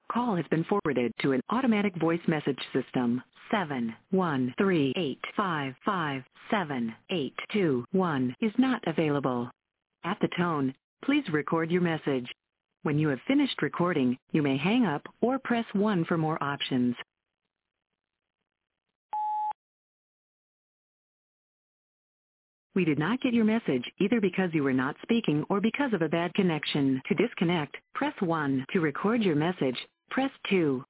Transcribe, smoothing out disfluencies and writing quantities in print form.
call has been forwarded to an automatic voice message system. 713855781 is not available. At the tone, please record your message. When you have finished recording, you may hang up or press 1 for more options. We did not get your message either because you were not speaking or because of a bad connection. To disconnect, press 1. To record your message, press 2.